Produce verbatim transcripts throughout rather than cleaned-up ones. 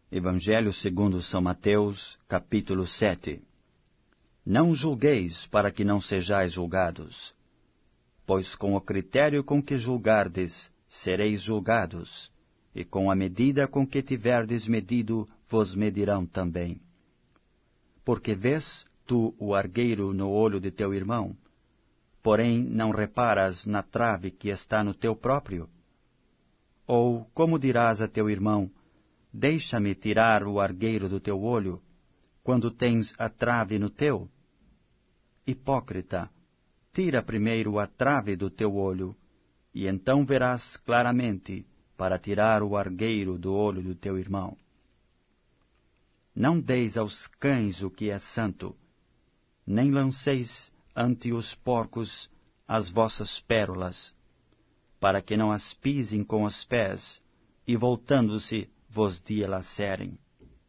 Evangelho segundo São Mateus, capítulo sete. Não julgueis para que não sejais julgados, pois com o critério com que julgardes, sereis julgados, e com a medida com que tiverdes medido, vos medirão também. Porque vês tu o argueiro no olho de teu irmão, porém não reparas na trave que está no teu próprio? Ou como dirás a teu irmão, deixa-me tirar o argueiro do teu olho, quando tens a trave no teu? Hipócrita, tira primeiro a trave do teu olho, e então verás claramente para tirar o argueiro do olho do teu irmão. Não deis aos cães o que é santo, nem lanceis ante os porcos as vossas pérolas, para que não as pisem com os pés, e voltando-se vos dilacerem.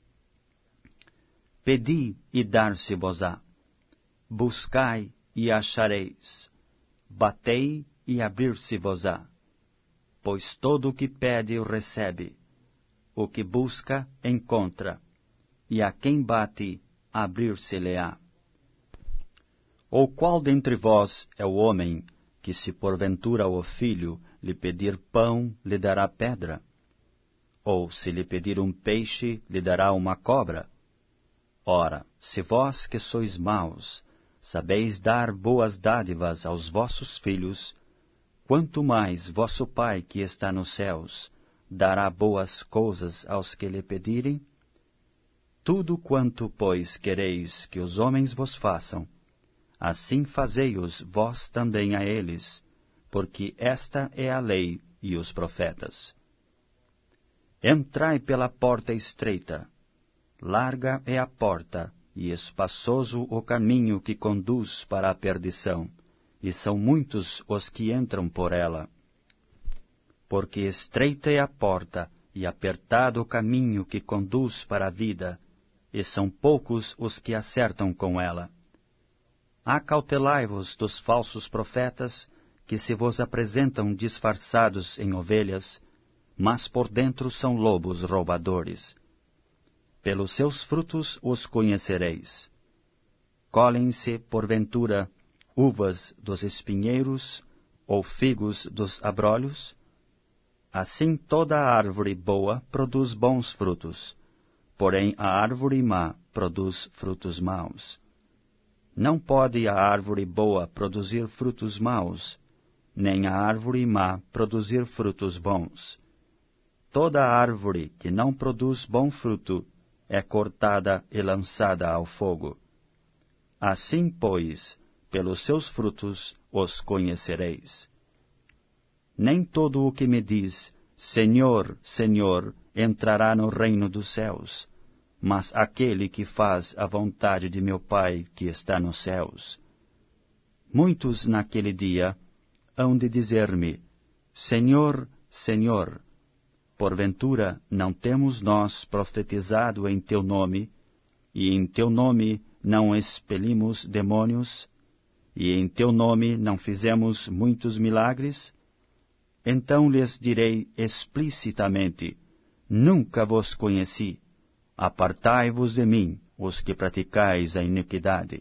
Pedi e dar-se-vos-á, buscai e achareis, batei e abrir-se-vos-á. Pois todo o que pede recebe, o que busca encontra, e a quem bate abrir-se-lhe-á. Ou qual dentre vós é o homem que, se porventura o filho lhe pedir pão, lhe dará pedra? Ou se lhe pedir um peixe, lhe dará uma cobra? Ora, se vós que sois maus, sabeis dar boas dádivas aos vossos filhos, quanto mais vosso Pai que está nos céus dará boas coisas aos que lhe pedirem? Tudo quanto, pois, quereis que os homens vos façam, assim fazei-os vós também a eles, porque esta é a lei e os profetas. Entrai pela porta estreita, larga é a porta, e espaçoso o caminho que conduz para a perdição, e são muitos os que entram por ela. Porque estreita é a porta, e apertado o caminho que conduz para a vida, e são poucos os que acertam com ela. Acautelai-vos dos falsos profetas, que se vos apresentam disfarçados em ovelhas, mas por dentro são lobos roubadores. Pelos seus frutos os conhecereis. Colhem-se, porventura, uvas dos espinheiros, ou figos dos abrolhos? Assim toda árvore boa produz bons frutos, porém a árvore má produz frutos maus. Não pode a árvore boa produzir frutos maus, nem a árvore má produzir frutos bons. Toda árvore que não produz bom fruto é cortada e lançada ao fogo. Assim, pois, pelos seus frutos os conhecereis. Nem todo o que me diz, Senhor, Senhor, entrará no reino dos céus, mas aquele que faz a vontade de meu Pai que está nos céus. Muitos naquele dia hão de dizer-me, Senhor, Senhor, porventura não temos nós profetizado em teu nome, e em teu nome não expelimos demônios, e em teu nome não fizemos muitos milagres? Então lhes direi explicitamente, nunca vos conheci, apartai-vos de mim, os que praticais a iniquidade.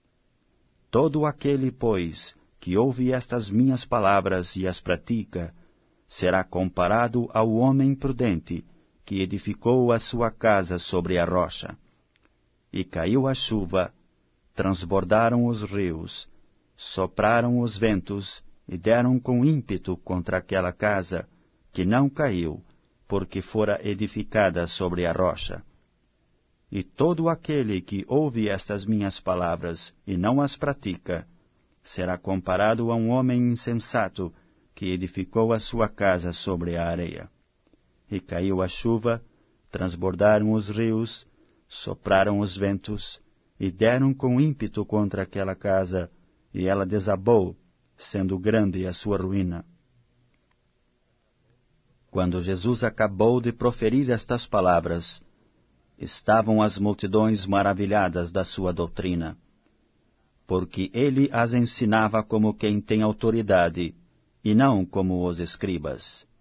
Todo aquele, pois, que ouve estas minhas palavras e as pratica, será comparado ao homem prudente, que edificou a sua casa sobre a rocha. E caiu a chuva, transbordaram os rios, sopraram os ventos, e deram com ímpeto contra aquela casa, que não caiu, porque fora edificada sobre a rocha. E todo aquele que ouve estas minhas palavras e não as pratica, será comparado a um homem insensato, que edificou a sua casa sobre a areia. E caiu a chuva, transbordaram os rios, sopraram os ventos, e deram com ímpeto contra aquela casa, e ela desabou, sendo grande a sua ruína. Quando Jesus acabou de proferir estas palavras, estavam as multidões maravilhadas da sua doutrina, porque ele as ensinava como quem tem autoridade, e não como os escribas.